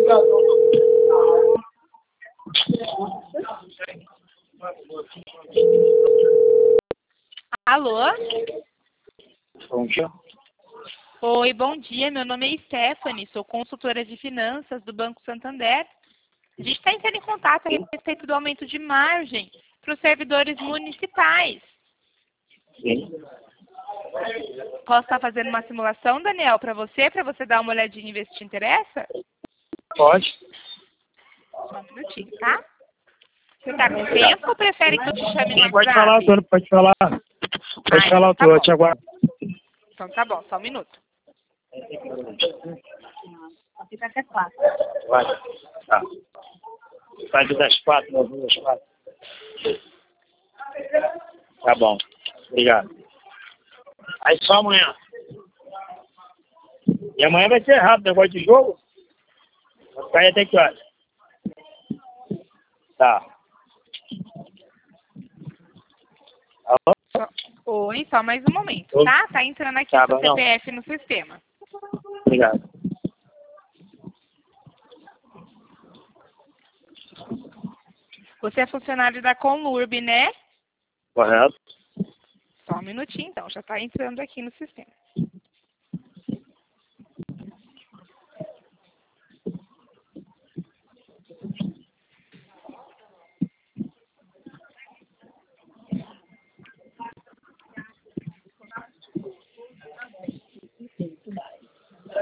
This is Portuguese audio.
Alô? Bom dia. Oi, bom dia. Meu nome é Stephanie, sou consultora de finanças do Banco Santander. A gente está entrando em contato a respeito do aumento de margem para os servidores municipais. Sim. Posso estar fazendo uma simulação, Daniel, para você dar uma olhadinha e ver se te interessa? Pode? Só um minutinho, tá? Você está com tempo ou prefere que eu te chame no WhatsApp? Pode falar, Antônio, pode falar. Pode falar, tá eu bom. te aguardo. Então tá bom, só um minuto. Fica até 4. Vai. Tá. Vai das 4, nós vamos das 4. Tá bom. Obrigado. Aí só amanhã. E amanhã vai ser rápido, negócio de jogo. Vai ficar aí até que horas? Tá. Alô? Oi, só mais um momento, tá? Tá entrando aqui Tá o seu bom, não. CPF no sistema. Obrigado. Você é funcionário da Conlurb, né? Correto. Só um minutinho, então. Já tá entrando aqui no sistema.